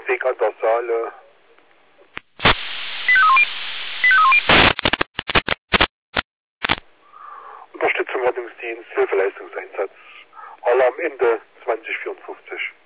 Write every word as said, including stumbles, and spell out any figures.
Feldweg an der Saale. Unterstützung Rettungsdienst, Hilfeleistungseinsatz. Alarm Ende zwanzig vierundfünfzig.